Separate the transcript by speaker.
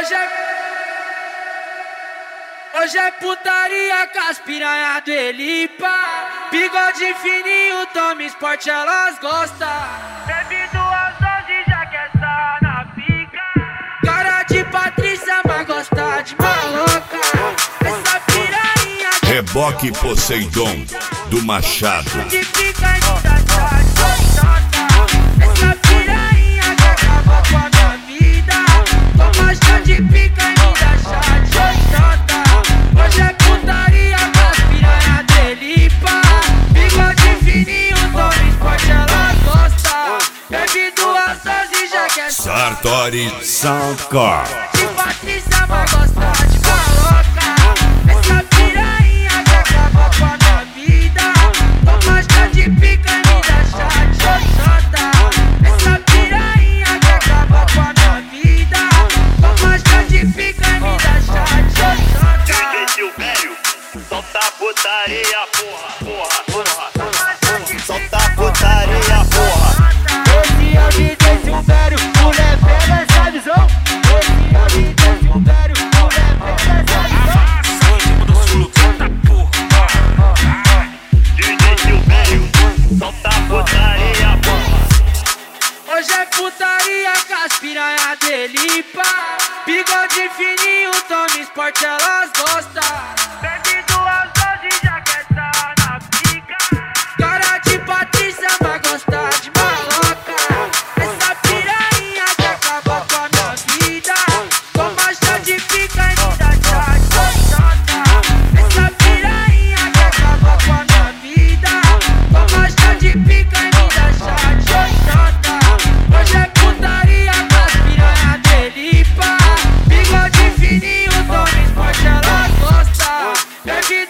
Speaker 1: Hoje é putaria com as piranha do Elipa. Bigode fininho, toma esporte, elas gostam.
Speaker 2: Bebe 2 doses, já quer estar na pica.
Speaker 1: Cara de Patrícia, mas gosta de maloca. Essa piranha
Speaker 3: Reboque Poseidon do Machado.
Speaker 1: de pica e me dá chata. Essa piranha que acabou com a minha vida. Toma chá de pica e me dá chata. Hoje é putaria com as piranha do Elipa. Bigode fininho, toma esporte, ela gosta. Bebe 2 doses, já quer
Speaker 3: Sartori Soundcore.
Speaker 1: de Patrícia, mas gosta de maloca. Essa piranha que acabou com a minha vida. Toma chá de pica e me dá chata. Essa piranha que acabou com a minha vida. Toma chá de pica e me dá chata.
Speaker 2: DJ Silvério, solta putaria, porra. Solta putaria, porra.
Speaker 1: Esse é o DJ Silvério, mulher pega essa visão. Esse é o DJ Silvério, mulher pega essa visão.
Speaker 2: DJ Silvério, solta putaria, porra.
Speaker 1: Hoje é putaria com as piranha do Elipa. Bigode fininho, toma esporte, elas gostam.
Speaker 2: Bebe 2 doses, já quer estar na pica.
Speaker 1: Cara de Patrícia, mas gosta de maloca. Essa piranha que acabou com a minha vida. Toma chá de pica e me dá chata. Essa piranha que acabou com a minha vida. Toma chá de pica e me dá chata. Hoje é putaria com as piranha do Elipa. Bigode fininho, toma esporte, ela gosta. Bebe